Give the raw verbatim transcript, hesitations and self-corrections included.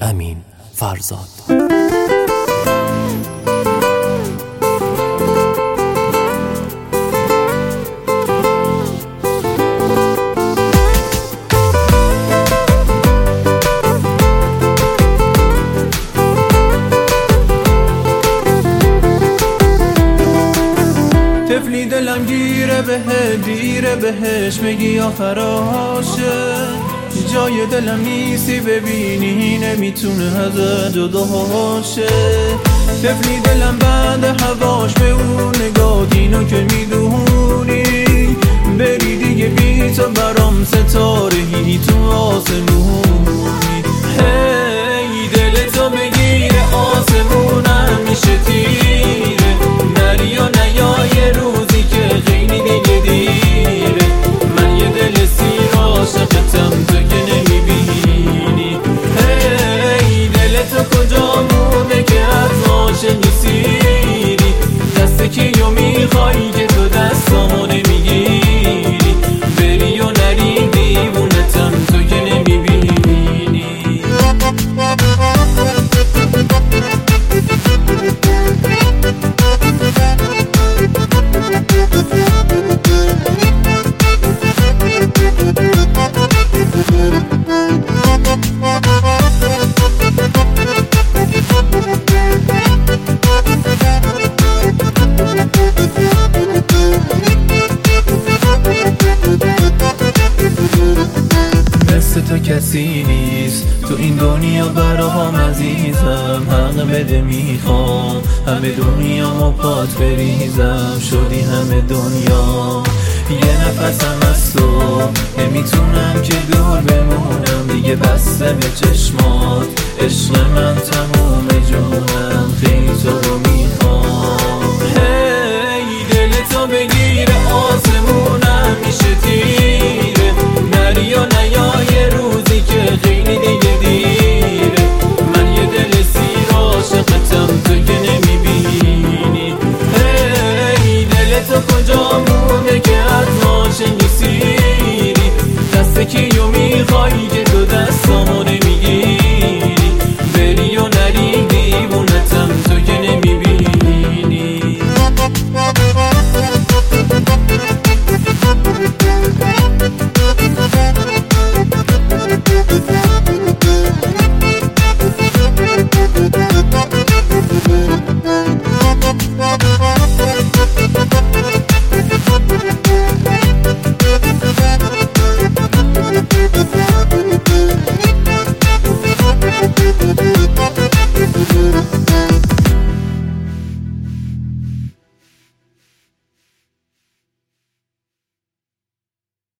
امین فرزاد. طفلی دلم گیره به دیره بهش میگی آخراشه، جای دلم نیستی ببینی نمیتونه ازت جدا شه. طفلی دلم بند هواش به اون نگاه اینو که میدونی، بری دیگه بی تو برام ستاره هی تو آسمونی. هی دلتو بگیره آسمونم میشه تیره، نری و نیای روزی که خیلی دیگه دیره. من یه دل سیر عاشقتم تو که نمیبینی. هی دلتو کجا مونه که از عاشقی سیری، دست کیو میخوایی که تو دستامو نمیگیری، بری و نری دیوونتم تو که نمیبینی. مثل تو کسی نیست تو این دنیا براهم عزیزم، حق بده میخوام همه دنیا ما پات بریزم. شدی همه دنیا یه نفسم از تو، نمیتونم که دور بمونم دیگه، بسته به چشمات عشق من تموم جونم، خیلی تو رو میخوام. هی دلتو بگیره آسمونم میشه تیره، نری و نیای